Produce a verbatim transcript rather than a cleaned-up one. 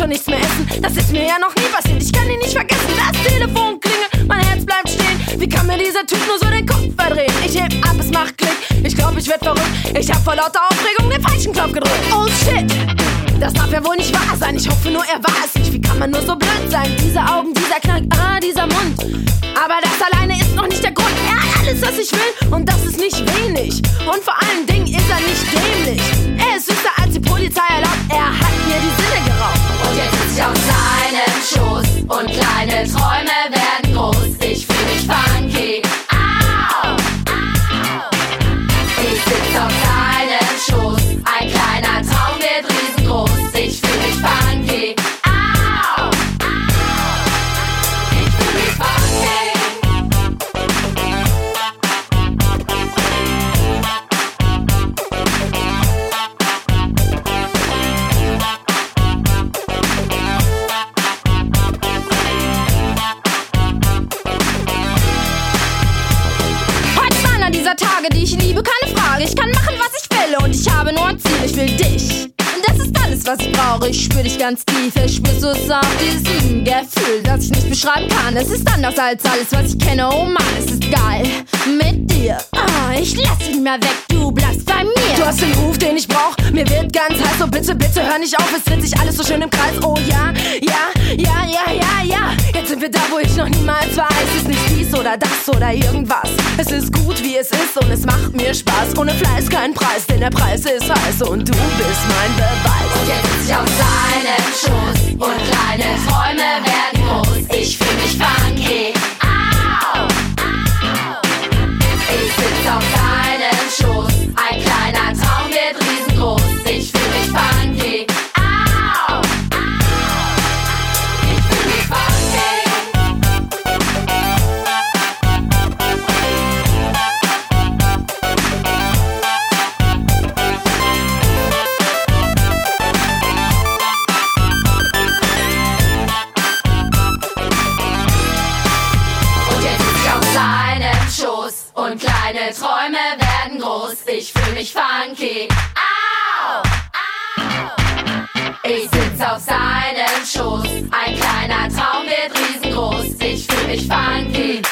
nichts mehr essen. Das ist mir ja noch nie passiert, ich kann ihn nicht vergessen. Das Telefon klingelt, mein Herz bleibt stehen. Wie kann mir dieser Typ nur so den Kopf verdrehen? Ich heb ab, es macht Klick, ich glaub, ich werd verrückt. Ich hab vor lauter Aufregung den falschen Knopf gedrückt. Oh shit, das darf ja wohl nicht wahr sein. Ich hoffe nur, er war es nicht. Wie kann man nur so blöd sein? Diese Augen, dieser Knack, ah, dieser Mund. Aber das alleine ist noch nicht der Grund. Er hat alles, was ich will, und das ist nicht wenig. Und vor allen Dingen ist er nicht dämlich. Er ist süßer, als die Polizei erlaubt. Er hat mir die Sinne geraubt. Und jetzt sitz ich auf seinem Schoß und kleine Träume werden groß. Ich fühl mich funky. Au, au. Ich sitz auf seinem Schoß. Ein kleiner Traum wird riesengroß. Ich fühl mich funky. Au, au. Ich fühl mich funky. Dieser Tage, die ich liebe, keine Frage. Ich kann machen, was ich will, und ich habe nur ein Ziel. Ich will dich. Und das ist alles, was ich brauche. Ich spür dich ganz tief. Ich spürst du es auch, dieses mm, Gefühl, das ich nicht beschreiben kann. Es ist anders als alles, was ich kenne. Oh Mann, es ist geil mit dir. Ah, ich lass dich nicht mehr weg, du bleibst bei mir. Du hast den Ruf, den ich brauch. Mir wird ganz heiß, so bitte, bitte hör nicht auf. Es dreht sich alles so schön im Kreis. Oh ja, ja, ja, ja, ja, ja. Jetzt sind wir da, wo ich noch niemals war. Es ist nicht dies oder das oder irgendwas. Es ist gut, wie es ist, und es macht mir Spaß. Ohne Fleiß kein Preis, denn der Preis ist heiß, und du bist mein Beweis. Und jetzt sitz ich auf seinem Schoß und kleine Träume werden groß. Ich fühl mich funky. Au, au. Ich sitz auf seinem Schoß. Ein kleiner Traum wird riesengroß. Ich fühl mich funky. Au, au. Ich fühl mich funky. Und kleine Träume werden groß. Ich fühl mich funky. Au, au. Ich sitz auf seinem Schoß. Ein kleiner Traum wird riesengroß. Ich fühl mich funky.